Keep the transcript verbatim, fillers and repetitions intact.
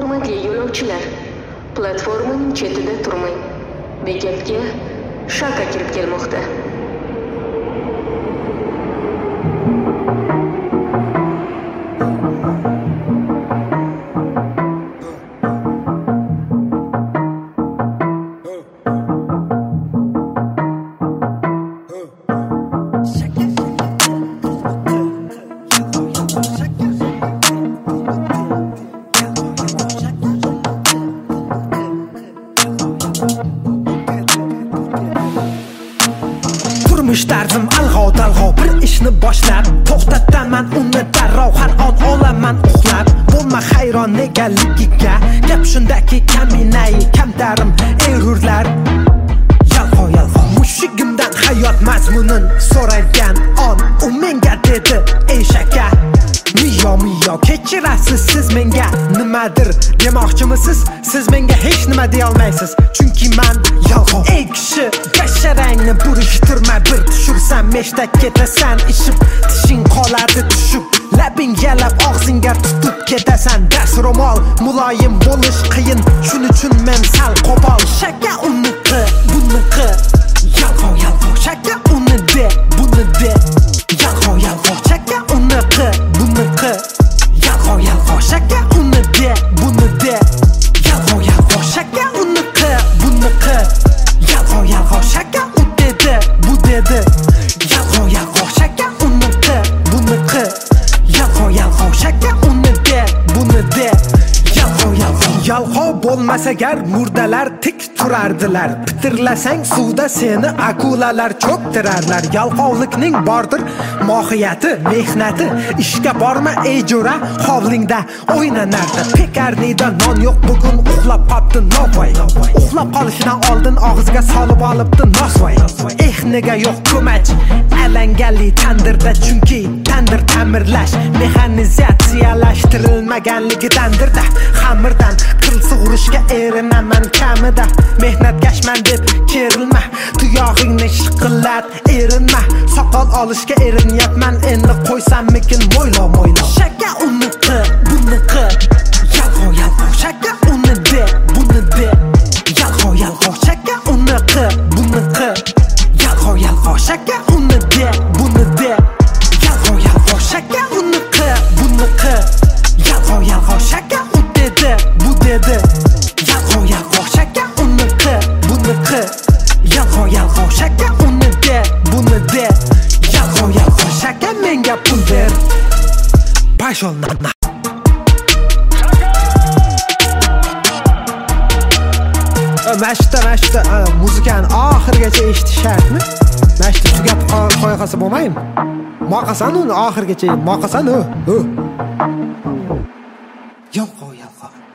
Hurmatli yo'lovchilar, platformaning chetida turmang. Bekatga Shaka kirib kelmoqda. Turmush tarzim alg'ov-dalg'ov bir ishni boshlab, to'xtataman uni darrov, har on olaman uxlab. Bo'lma hayron negaligiga, gap shundaki kaminay, kamtarim erurlar. Yalg'ov yalg'ov mushugimdan hayot mazmunin so'ragan on, u menga dedi: "Ey shaka, miyo miyo kechirasiz siz menga nimadir demoqchimisiz? Siz menga hech nima deya olmaysiz, chunki men yalg'ov." Ey kishi, basharangni burishtirma, bir tushursam meshdak ketasan, ishib tishing qoladi tushib, labing yalab og'zingga tutib ketasan. Dars ro'mol muloyim bo'lish qiyin, shuning uchun men sal qo'pol. Shaka uniki buniki, yalg'ov yalg'ov shaka uni de buni de, yalg'ov yalg'ov shaka uniki buniki, yalg'ov yalg'ov shaka uni de buni de, yalg'ov yalg'ov shaka uniki buniki, yalg'ov yalg'ov shaka u dedi bu dedi, yalg'ov yalg'ov shaka uniki buniki, yalg'ov yalg'ov shaka uni de buni de, yalg'ov yalg'ov. Yalg'ov bo'lmasa gar murdalar tik turardilar, pitirlasang suvda seni akulalar cho'ktirarlar. Yalg'ovlikning bordir mohiyati, mehnati, ishga borma ey jo'ra, hovlingda o'ynanardi. Pekarnida non yo'q bugun, uxlab qopti novvoy, uxlab qolishidan oldin og'izga solib olibdi nosvoy. Eh nega yo'q ko'mach alangali tandirda, chunki tandir ta'mirlash mexanizatsiyalashtirilmaganligidandir-da. Xamirdan qil sug'urishga erinaman kamida, mehnatkashman deb kerilma, tuyog'ingni shiqillat erinma. Soqol olishga erinyapman, endi qo'ysammikin mo'ylo mo'ylo. Shaka uniki buniki, yalg'ov yalg'ov shaka uni de buni de, yalg'ov yalg'ov shaka uniki buniki, yalg'ov yalg'ov shaka uni de buni de, yalg'ov yalg'ov shaka uniki buniki, yalg'ov yalg'ov shaka u dedi bu dedi, yalg'ov yalg'ov shaka uniki buniki, yalg'ov yalg'ov shaka uni de buni de, yalg'ov yalg'ov shaka menga pul ber. Pashol na Mashta mashta muzikani oxirigacha eshitish shartmi? Mashta tugab qo'ya qolsa bo'lmaydimi? Moqasan uni oxirigacha, moqasan u. Yalg'ov yalg'ov